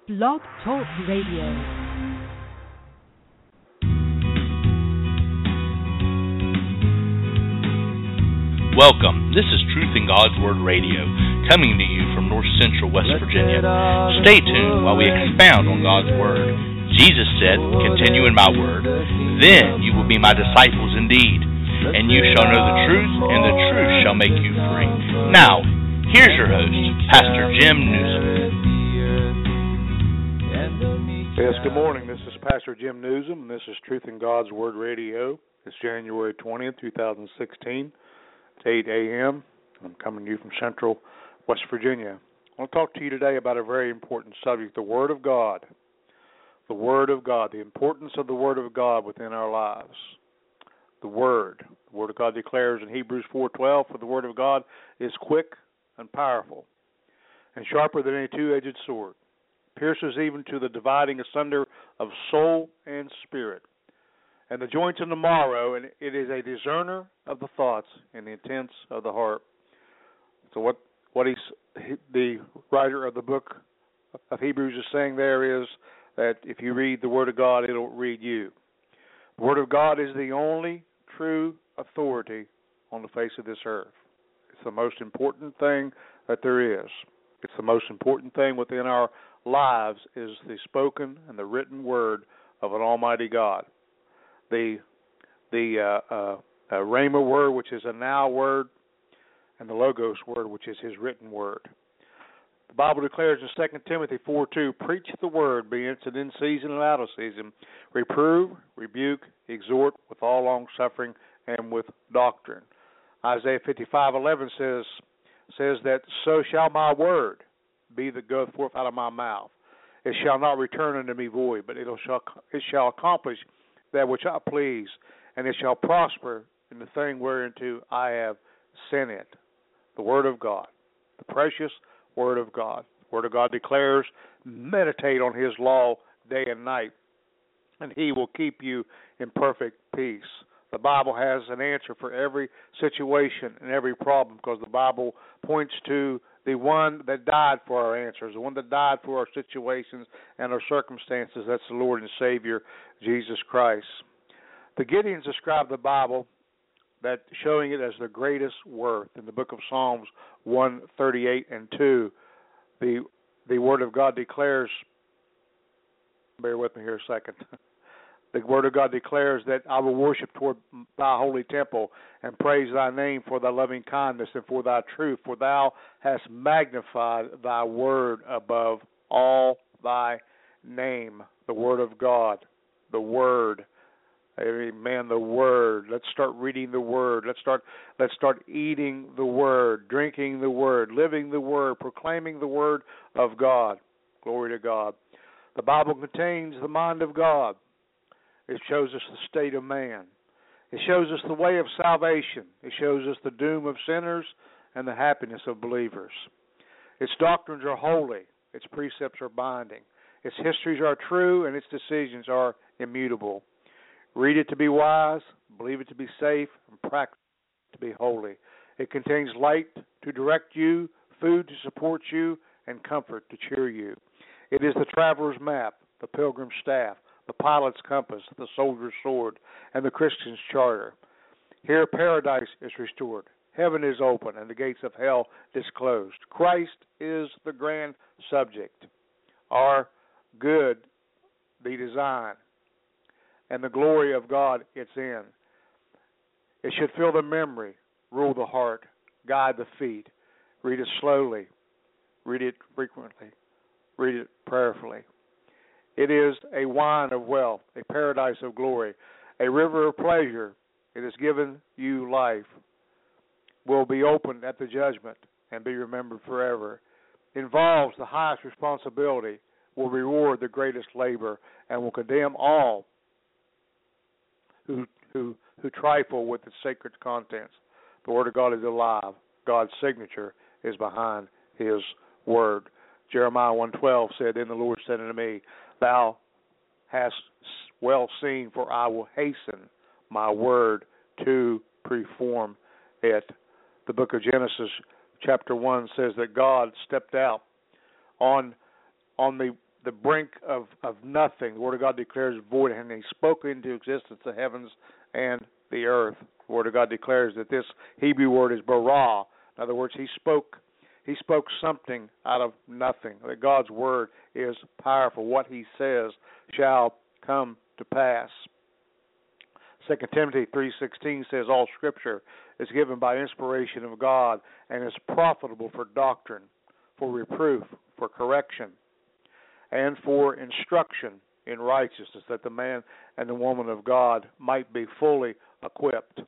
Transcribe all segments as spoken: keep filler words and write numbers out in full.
Blog Talk Radio. Welcome. This is Truth in God's Word Radio, coming to you from North Central West Virginia. Stay tuned while we expound on God's Word. Jesus said, "Continue in my word, then you will be my disciples indeed, and you shall know the truth, and the truth shall make you free." Now, here's your host, Pastor Jim Newsom. Yes, good morning. This is Pastor Jim Newsom, and this is Truth in God's Word Radio. It's January twentieth, twenty sixteen. It's eight a.m. I'm coming to you from Central West Virginia. I want to talk to you today about a very important subject, the Word of God. The Word of God, the importance of the Word of God within our lives. The Word. The Word of God declares in Hebrews four twelve, "For the Word of God is quick and powerful, and sharper than any two-edged sword, pierces even to the dividing asunder of soul and spirit, and the joints and the marrow, and it is a discerner of the thoughts and the intents of the heart." So what what he's, the writer of the book of Hebrews is saying there is that if you read the Word of God, it'll read you. The Word of God is the only true authority on the face of this earth. It's the most important thing that there is. It's the most important thing within our lives is the spoken and the written word of an Almighty God. The the uh, uh, uh, Rhema word, which is a now word, and the Logos word, which is His written word. The Bible declares in Second Timothy four two, "Preach the word, be instant in season and out of season. Reprove, rebuke, exhort with all long-suffering and with doctrine." Isaiah fifty-five eleven says, says that, "So shall my word be that goeth forth out of my mouth. It shall not return unto me void, but it shall, it shall accomplish that which I please, and it shall prosper in the thing whereunto I have sent it." The Word of God, the precious Word of God. The Word of God declares, meditate on His law day and night, and He will keep you in perfect peace. The Bible has an answer for every situation and every problem, because the Bible points to the one that died for our answers, the one that died for our situations and our circumstances. That's the Lord and Savior, Jesus Christ. The Gideons describe the Bible that showing it as the greatest worth. In the book of Psalms one thirty-eight and two, the the Word of God declares, bear with me here a second, the Word of God declares that I will worship toward thy holy temple and praise thy name for thy loving kindness and for thy truth, for thou hast magnified thy word above all thy name. The Word of God, the Word. Amen. The Word. Let's start reading the Word. Let's start. Let's start eating the Word, drinking the Word, living the Word, proclaiming the Word of God. Glory to God. The Bible contains the mind of God. It shows us the state of man. It shows us the way of salvation. It shows us the doom of sinners and the happiness of believers. Its doctrines are holy. Its precepts are binding. Its histories are true, and its decisions are immutable. Read it to be wise, believe it to be safe, and practice it to be holy. It contains light to direct you, food to support you, and comfort to cheer you. It is the traveler's map, the pilgrim's staff, the pilot's compass, the soldier's sword, and the Christian's charter. Here paradise is restored, heaven is open, and the gates of hell disclosed. Christ is the grand subject, our good, the design, and the glory of God it's in. It should fill the memory, rule the heart, guide the feet. Read it slowly, read it frequently, read it prayerfully. It is a wine of wealth, a paradise of glory, a river of pleasure. It has given you life, will be opened at the judgment and be remembered forever. Involves the highest responsibility, will reward the greatest labor, and will condemn all who who who trifle with its sacred contents. The Word of God is alive. God's signature is behind His Word. Jeremiah one twelve said, "Then the Lord said unto me, Thou hast well seen, for I will hasten my word to perform it." The book of Genesis, chapter one, says that God stepped out on on the the brink of, of nothing. The Word of God declares void, and He spoke into existence the heavens and the earth. The Word of God declares that this Hebrew word is bara. In other words, He spoke He spoke something out of nothing. That God's Word is powerful. What He says shall come to pass. Second Timothy three sixteen says, all Scripture is given by inspiration of God and is profitable for doctrine, for reproof, for correction, and for instruction in righteousness, that the man and the woman of God might be fully equipped.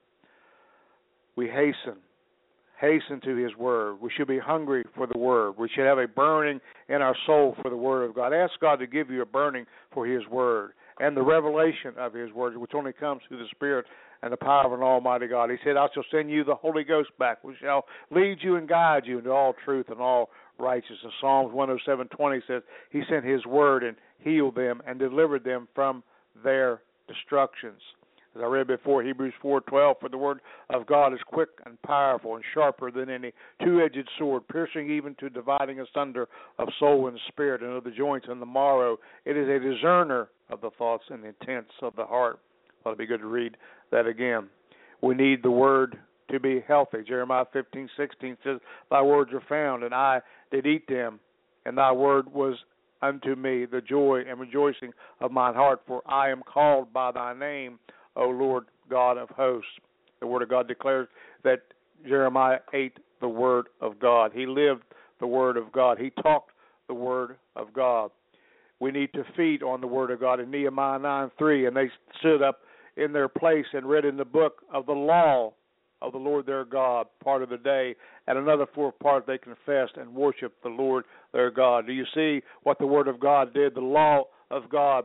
We hasten, hasten to His Word. We should be hungry for the Word. We should have a burning in our soul for the Word of God. Ask God to give you a burning for His Word and the revelation of His Word, which only comes through the Spirit and the power of an almighty God. He said, I shall send you the Holy Ghost back, which shall lead you and guide you into all truth and all righteousness. Psalms one oh seven twenty says, He sent His Word and healed them and delivered them from their destructions. As I read before, Hebrews four twelve, for the Word of God is quick and powerful and sharper than any two-edged sword, piercing even to dividing asunder of soul and spirit and of the joints and the marrow. It is a discerner of the thoughts and the intents of the heart. Well, it'd be good to read that again. We need the Word to be healthy. Jeremiah fifteen sixteen says, Thy words are found, and I did eat them, and Thy word was unto me the joy and rejoicing of mine heart, for I am called by Thy name, O Lord God of hosts. The Word of God declares that Jeremiah ate the Word of God. He lived the Word of God. He talked the Word of God. We need to feed on the Word of God in Nehemiah nine three, and they stood up in their place and read in the book of the law of the Lord their God part of the day, and another fourth part they confessed and worshiped the Lord their God. Do you see what the Word of God did? The law of God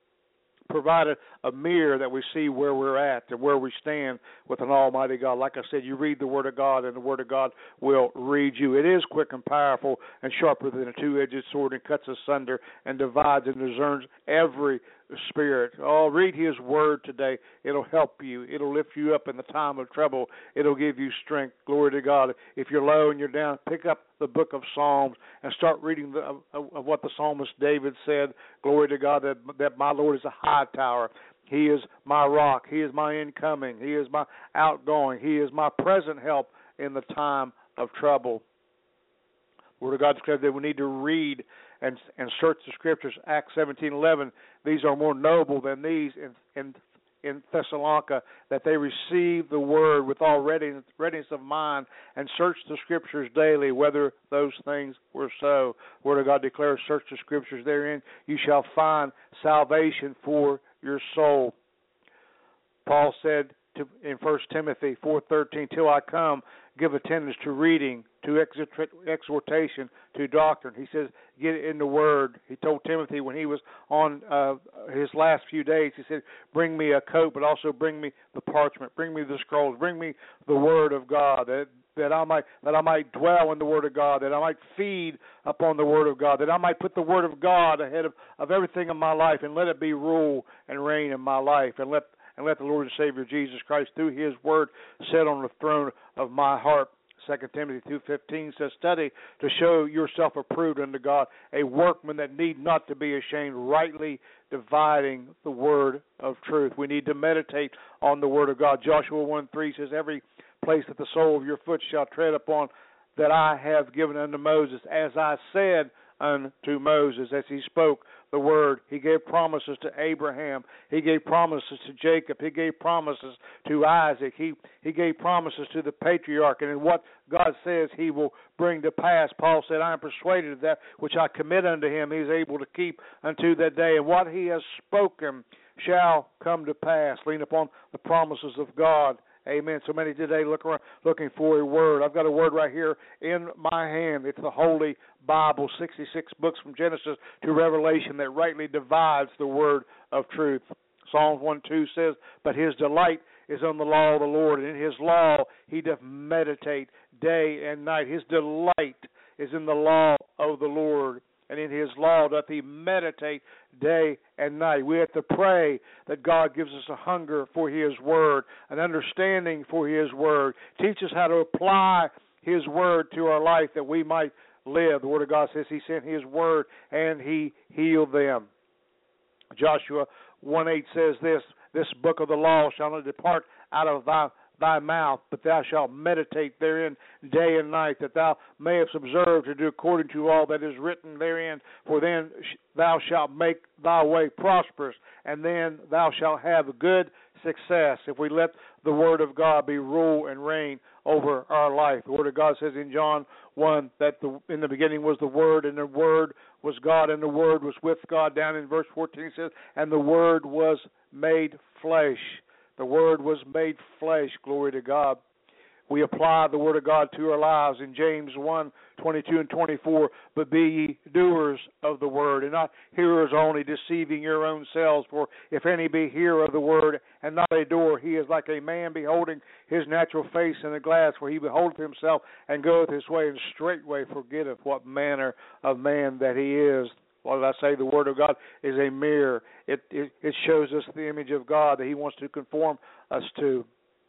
provided a mirror that we see where we're at and where we stand with an almighty God. Like I said, you read the Word of God, and the Word of God will read you. It is quick and powerful and sharper than a two-edged sword, and cuts asunder and divides and discerns every spirit. Oh, read His Word today. It'll help you. It'll lift you up in the time of trouble. It'll give you strength. Glory to God. If you're low and you're down, pick up the book of Psalms and start reading the, of, of what the psalmist David said. Glory to God, that, that my Lord is a high tower. He is my rock. He is my incoming. He is my outgoing. He is my present help in the time of trouble. The Word of God declares that we need to read and and search the Scriptures. Acts seventeen eleven, these are more noble than these in in, in Thessalonica, that they receive the Word with all readiness, readiness of mind, and search the Scriptures daily, whether those things were so. The Word of God declares, search the Scriptures, therein you shall find salvation for your soul. Paul said to, in First Timothy four thirteen, till I come, give attendance to reading, to exhortation, to doctrine. He says, get in the Word. He told Timothy when he was on uh, his last few days, he said, bring me a coat, but also bring me the parchment, bring me the scrolls, bring me the Word of God, that that I might that I might dwell in the Word of God, that I might feed upon the Word of God, that I might put the Word of God ahead of, of everything in my life, and let it be rule and reign in my life, and let and let the Lord and Savior Jesus Christ, through His Word, sit on the throne of my heart. Second Timothy two fifteen says, study to show yourself approved unto God, a workman that need not to be ashamed, rightly dividing the word of truth. We need to meditate on the Word of God. Joshua one three says, every place that the sole of your foot shall tread upon, that I have given unto Moses, as I said unto Moses, as he spoke the word. He gave promises to Abraham. He gave promises to Jacob. He gave promises to Isaac. He he gave promises to the patriarch. And in what God says He will bring to pass, Paul said, I am persuaded that which I commit unto Him, He is able to keep unto that day. And what He has spoken shall come to pass. Lean upon the promises of God. Amen. So many today look around, looking for a word. I've got a word right here in my hand. It's the Holy Bible, sixty-six books from Genesis to Revelation that rightly divides the word of truth. Psalms one two says, but his delight is on the law of the Lord, and in His law he doth meditate day and night. His delight is in the law of the Lord, and in His law doth he meditate day and night. We have to pray that God gives us a hunger for His Word, an understanding for His Word. Teach us how to apply His Word to our life, that we might live. The Word of God says He sent His Word and He healed them. Joshua one eight says this, this book of the law shall not depart out of thy thy mouth, but thou shalt meditate therein day and night, that thou mayest observe to do according to all that is written therein. For then thou shalt make thy way prosperous, and then thou shalt have good success. If we let the Word of God be rule and reign over our life. The Word of God says in John one that the, in the beginning was the Word, and the Word was God, and the Word was with God. Down in verse fourteen it says, and the Word was made flesh. The Word was made flesh. Glory to God. We apply the Word of God to our lives in James one twenty-two and twenty-four. But be ye doers of the Word, and not hearers only, deceiving your own selves. For if any be hearer of the Word, and not a doer, he is like a man beholding his natural face in a glass, for he beholdeth himself, and goeth his way, and straightway forgetteth what manner of man that he is. What did I say? The Word of God is a mirror. It, it it shows us the image of God that He wants to conform us to.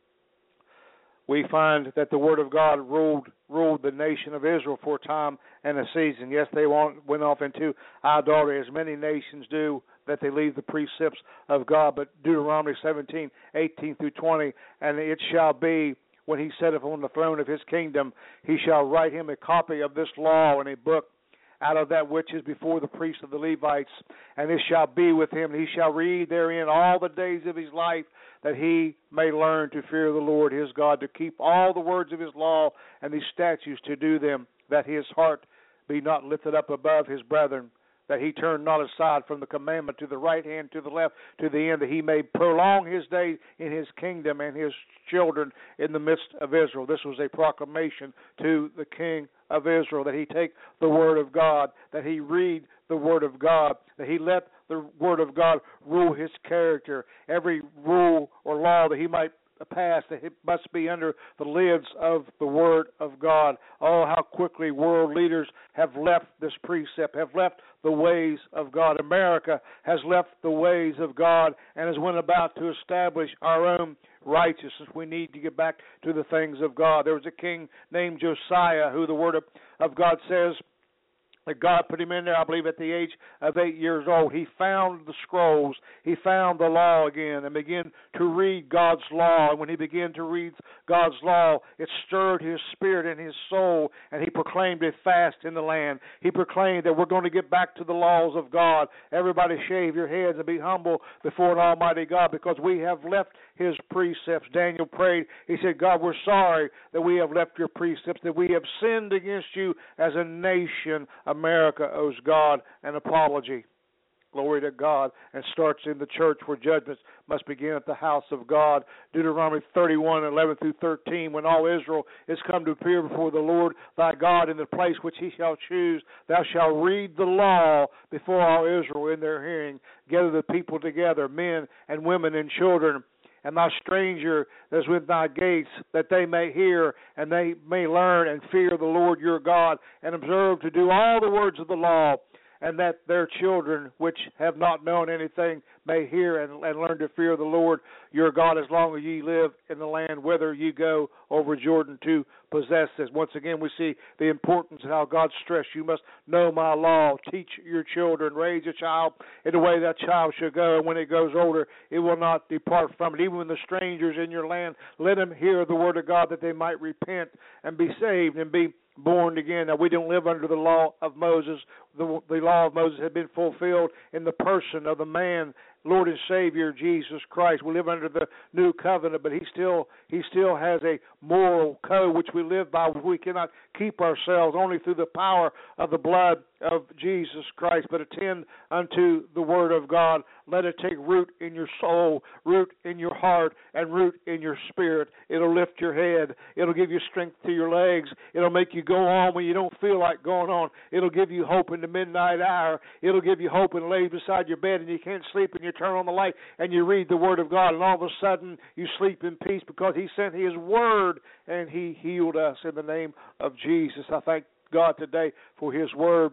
We find that the Word of God ruled ruled the nation of Israel for a time and a season. Yes, they went off into idolatry, as many nations do, that they leave the precepts of God. But Deuteronomy seventeen, eighteen through twenty, and it shall be, when He sitteth on the throne of His kingdom, He shall write him a copy of this law in a book, out of that which is before the priests of the Levites, and it shall be with him, and he shall read therein all the days of his life, that he may learn to fear the Lord his God, to keep all the words of his law and these statutes, to do them, that his heart be not lifted up above his brethren, that he turn not aside from the commandment to the right hand, to the left, to the end, that he may prolong his days in his kingdom and his children in the midst of Israel. This was a proclamation to the king of Israel, that he take the Word of God, that he read the Word of God, that he let the Word of God rule his character. Every rule or law that he might pass, that it must be under the lids of the Word of God. Oh, how quickly world leaders have left this precept, have left the ways of God. America has left the ways of God and has went about to establish our own righteousness. We need to get back to the things of God. There was a king named Josiah, who the Word of, of God says that God put him in there, I believe, at the age of eight years old. He found the scrolls. He found the law again and began to read God's law. And when he began to read God's law, it stirred his spirit and his soul, and he proclaimed a fast in the land. He proclaimed that we're going to get back to the laws of God. Everybody shave your heads and be humble before an almighty God, because we have left his precepts. Daniel prayed. He said, God, we're sorry that we have left your precepts, that we have sinned against you as a nation. America owes God an apology. Glory to God. And starts in the church, where judgments must begin at the house of God. Deuteronomy thirty-one, eleven through thirteen, when all Israel is come to appear before the Lord thy God in the place which he shall choose, thou shalt read the law before all Israel in their hearing. Gather the people together, men and women and children, and thy stranger that is with thy gates, that they may hear and they may learn and fear the Lord your God, and observe to do all the words of the law, and that their children which have not known anything may hear and, and learn to fear the Lord your God, as long as ye live in the land whither ye go over Jordan to possess this. Once again, we see the importance of how God stressed, you must know my law, teach your children, raise a child in the way that child should go, and when it grows older, it will not depart from it. Even when the strangers in your land, let them hear the word of God, that they might repent and be saved and be born again. Now, we don't live under the law of Moses. The, the law of Moses had been fulfilled in the person of the man, Lord and Savior Jesus Christ. We live under the new covenant, but he still he still has a moral code which we live by. We cannot keep ourselves only through the power of the blood of Jesus Christ, but attend unto the Word of God. Let it take root in your soul, root in your heart, and root in your spirit. It'll lift your head. It'll give you strength to your legs. It'll make you go on when you don't feel like going on. It'll give you hope in the midnight hour. It'll give you hope and lay beside your bed and you can't sleep, and you turn on the light and you read the Word of God, and all of a sudden you sleep in peace, because he sent his Word and he healed us in the name of Jesus. I thank God today for his Word.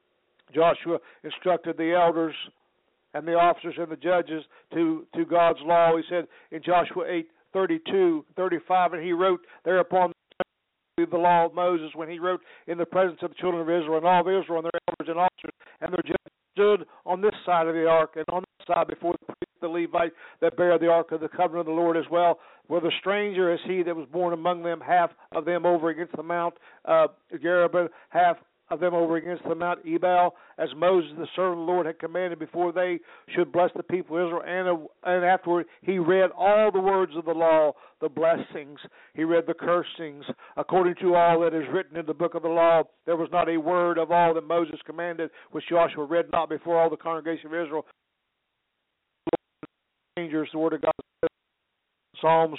Joshua instructed the elders and the officers and the judges to, to God's law. He said in Joshua eight, thirty-two, thirty-five, and he wrote thereupon the law of Moses when he wrote in the presence of the children of Israel, and all of Israel and their elders and officers and their judges stood on this side of the ark and on this side before the priest, the Levite that bare the ark of the covenant of the Lord as well. Whether stranger is he that was born among them, half of them over against the mount uh, Gerubim, half of them over against the Mount Ebal, as Moses the servant of the Lord had commanded before they should bless the people of Israel. And, and afterward he read all the words of the law, the blessings. He read the cursings. According to all that is written in the book of the law, there was not a word of all that Moses commanded which Joshua read not before all the congregation of Israel. The word of God says, Psalms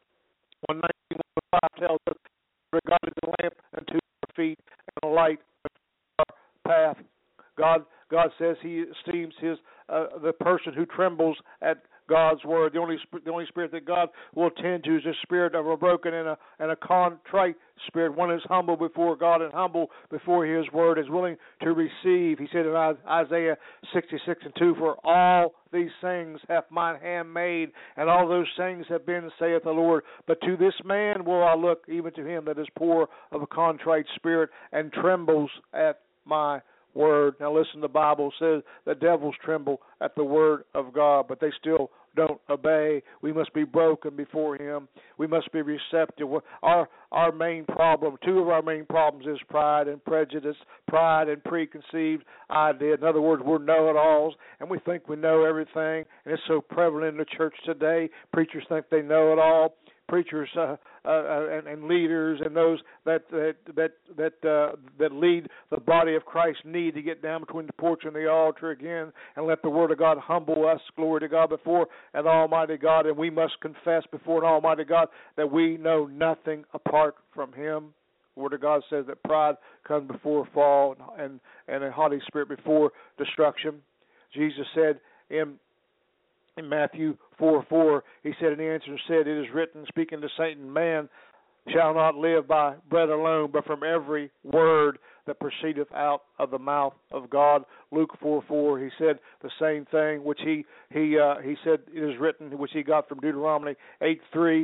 one nineteen, one oh five tells us, God is a lamp unto our feet and a light unto our path. God, God says He esteems His uh, the person who trembles at God's word. The only the only spirit that God will tend to is a spirit of a broken and a and a contrite spirit. One is humble before God and humble before His word, is willing to receive. He said in Isaiah sixty-six and two, "For all these things hath mine hand made, and all those things have been, saith the Lord. But to this man will I look, even to him that is poor of a contrite spirit, and trembles at my word." Now listen, the Bible says the devils tremble at the word of God, but they still don't obey. We must be broken before Him. We must be receptive. Our our main problem, two of our main problems, is pride and prejudice, pride and preconceived idea. In other words, we're know-it-alls, and we think we know everything, and it's so prevalent in the church today. Preachers think they know it all. Preachers uh, uh, and, and leaders and those that that that that, uh, that lead the body of Christ need to get down between the porch and the altar again and let the Word of God humble us, glory to God, before an Almighty God. And we must confess before an Almighty God that we know nothing apart from Him. The Word of God says that pride comes before fall and, and a haughty spirit before destruction. Jesus said in In Matthew four four, He said, and He answered and said, "It is written," speaking to Satan, "man shall not live by bread alone, but from every word that proceedeth out of the mouth of God." Luke four four, He said the same thing, which he he uh, he said it is written, which he got from Deuteronomy eight three.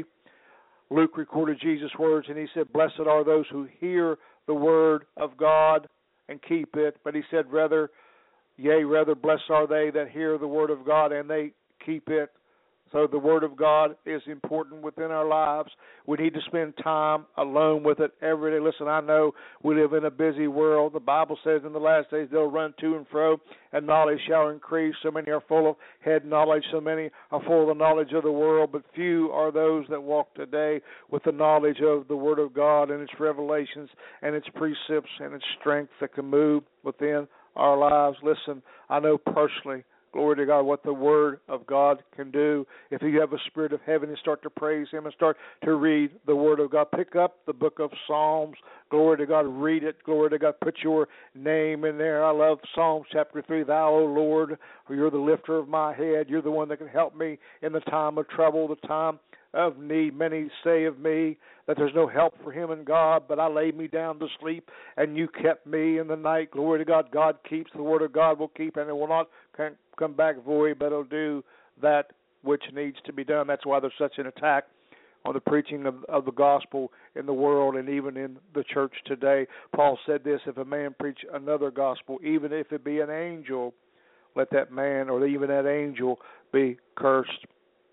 Luke recorded Jesus' words, and he said, "Blessed are those who hear the word of God and keep it." But he said, "Rather, yea, rather blessed are they that hear the word of God and they keep it." So the Word of God is important within our lives. We need to spend time alone with it every day. Listen, I know we live in a busy world. The Bible says in the last days they'll run to and fro, and knowledge shall increase. So many are full of head knowledge. So many are full of the knowledge of the world. But few are those that walk today with the knowledge of the Word of God and its revelations and its precepts and its strength that can move within our lives. Listen, I know personally, glory to God, what the Word of God can do. If you have a spirit of heaven and start to praise Him and start to read the Word of God, pick up the book of Psalms. Glory to God, read it. Glory to God, put your name in there. I love Psalms chapter three. "Thou, O Lord, you're the lifter of my head. You're the one that can help me in the time of trouble, the time of need. Many say of me that there's no help for him in God, but I laid me down to sleep, and you kept me in the night." Glory to God. God keeps. The Word of God will keep, and it will not come back void, but it'll do that which needs to be done. That's why there's such an attack on the preaching of, of the gospel in the world and even in the church today. Paul said this, "If a man preach another gospel, even if it be an angel, let that man or even that angel be cursed."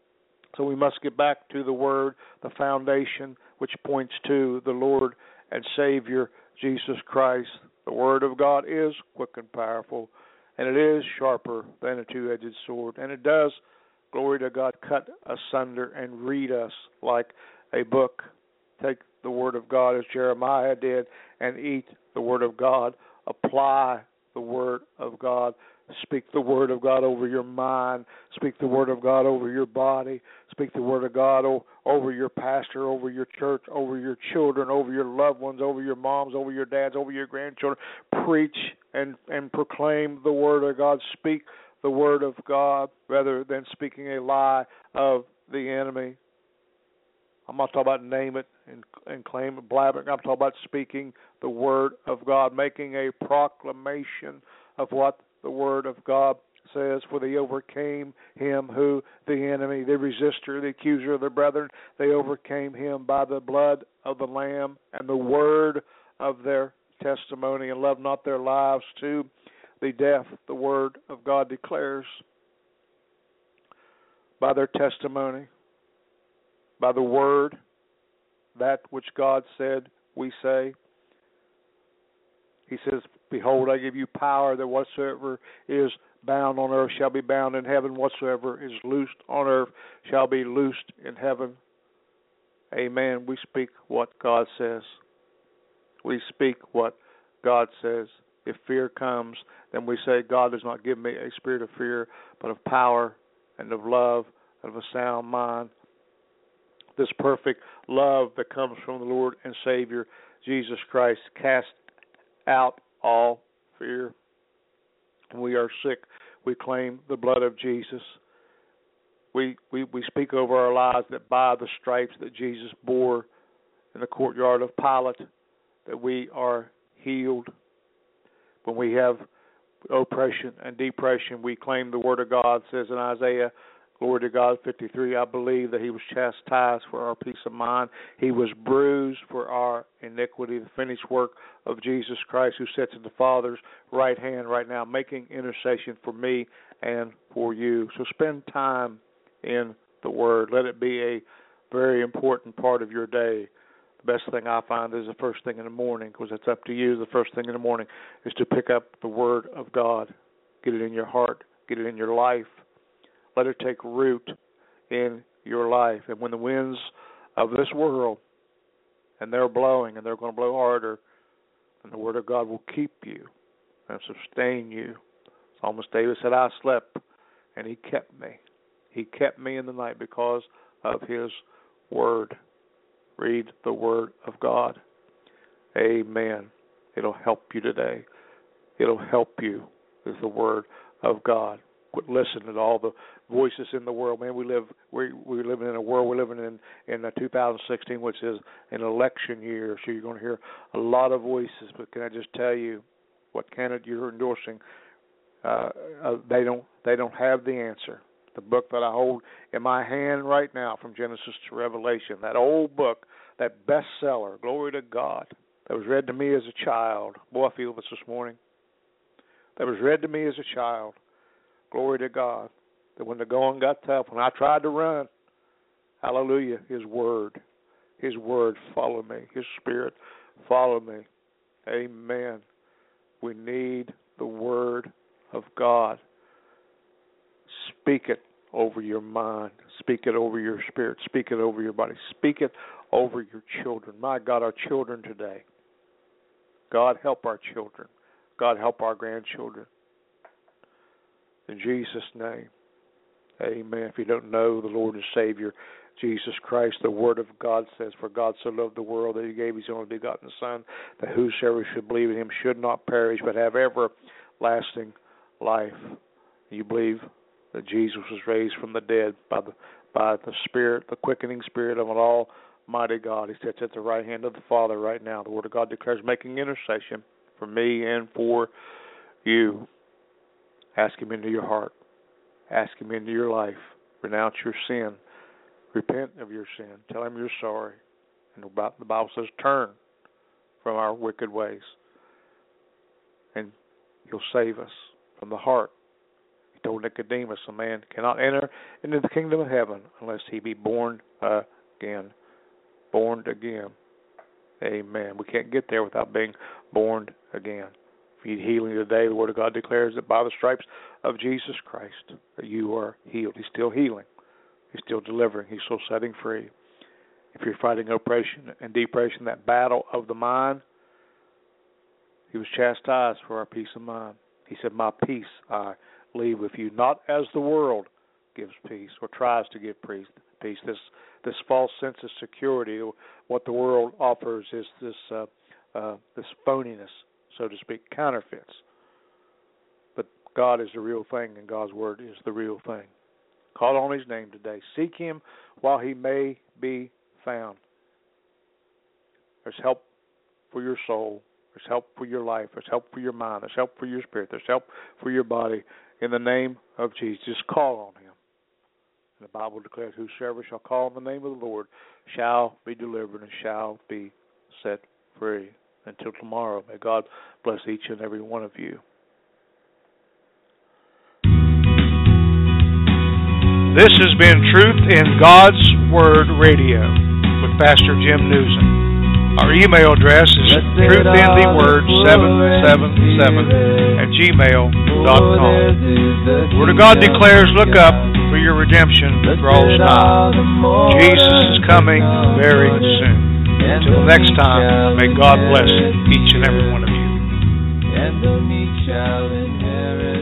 So we must get back to the Word, the foundation, which points to the Lord and Savior, Jesus Christ. The Word of God is quick and powerful, and it is sharper than a two-edged sword. And it does, glory to God, cut asunder and read us like a book. Take the Word of God as Jeremiah did and eat the Word of God. Apply the Word of God. Speak the Word of God over your mind. Speak the Word of God over your body. Speak the Word of God o- over your pastor, over your church, over your children, over your loved ones, over your moms, over your dads, over your grandchildren. Preach and, and proclaim the Word of God. Speak the Word of God rather than speaking a lie of the enemy. I'm not talking about name it and, and claim it, blabbing. I'm talking about speaking the Word of God, making a proclamation of what the Word of God says, for they overcame him who, the enemy, the resistor, the accuser of their brethren, they overcame him by the blood of the Lamb and the word of their testimony, and loved not their lives to the death. The Word of God declares, by their testimony, by the word, that which God said we say. He says, behold, I give you power that whatsoever is bound on earth shall be bound in heaven, whatsoever is loosed on earth shall be loosed in heaven. Amen. We speak what God says. We speak what God says. If fear comes, then we say, God does not give me a spirit of fear, but of power and of love and of a sound mind. This perfect love that comes from the Lord and Savior, Jesus Christ, cast out all fear. When we are sick, we claim the blood of Jesus. We, we, we speak over our lives that by the stripes that Jesus bore in the courtyard of Pilate, that we are healed. When we have oppression and depression, we claim the Word of God says in Isaiah, glory to God, fifty-three, I believe that he was chastised for our peace of mind. He was bruised for our iniquity, the finished work of Jesus Christ, who sits at the Father's right hand right now, making intercession for me and for you. So spend time in the Word. Let it be a very important part of your day. The best thing I find is the first thing in the morning, because it's up to you. The first thing in the morning is to pick up the Word of God. Get it in your heart. Get it in your life. Let it take root in your life. And when the winds of this world, and they're blowing, and they're going to blow harder, and the Word of God will keep you and sustain you. Psalmist David said, I slept, and he kept me. He kept me in the night because of his Word. Read the Word of God. Amen. It'll help you today. It'll help you with the Word of God. Quit listening to all the voices in the world. Man, we live we we're living in a world we're living in in two thousand sixteen, which is an election year. So you're going to hear a lot of voices. But can I just tell you, what candidate you're endorsing? Uh, uh, they don't they don't have the answer. The book that I hold in my hand right now, from Genesis to Revelation, that old book, that bestseller, glory to God, that was read to me as a child. Boy, I feel this this morning. That was read to me as a child. Glory to God. That when the going got tough, when I tried to run, hallelujah, His Word, His Word followed me. His Spirit followed me. Amen. We need the Word of God. Speak it over your mind. Speak it over your spirit. Speak it over your body. Speak it over your children. My God, our children today. God, help our children. God, help our grandchildren. In Jesus' name, amen. If you don't know the Lord and Savior, Jesus Christ, the Word of God says, for God so loved the world that He gave His only begotten Son, that whosoever should believe in Him should not perish, but have everlasting life. You believe that Jesus was raised from the dead by the by the Spirit, the quickening Spirit of an Almighty God. He sits at the right hand of the Father right now. The Word of God declares making intercession for me and for you. Ask Him into your heart. Ask Him into your life. Renounce your sin. Repent of your sin. Tell Him you're sorry. And the Bible says turn from our wicked ways. And He'll save us from the heart. He told Nicodemus, a man cannot enter into the kingdom of heaven unless he be born again. Born again. Amen. We can't get there without being born again. If you need healing today, the Word of God declares that by the stripes of Jesus Christ that you are healed. He's still healing. He's still delivering. He's still setting free. If you're fighting oppression and depression, that battle of the mind, He was chastised for our peace of mind. He said, my peace I leave with you, not as the world gives peace or tries to give peace. Peace. This this false sense of security, what the world offers is this uh, uh, this phoniness, so to speak, counterfeits. But God is the real thing, and God's Word is the real thing. Call on His name today. Seek Him while He may be found. There's help for your soul. There's help for your life. There's help for your mind. There's help for your spirit. There's help for your body. In the name of Jesus, just call on him. The Bible declares, whosoever shall call on the name of the Lord shall be delivered and shall be set free. Until tomorrow, may God bless each and every one of you. This has been Truth in God's Word Radio with Pastor Jim Newsom. Our email address is truthintheword seven seven seven at gmail dot com. The Word of God declares, look up, for your redemption draws nigh. Jesus is coming very soon. Until next time, may God bless each and every one of you. And the meek shall inherit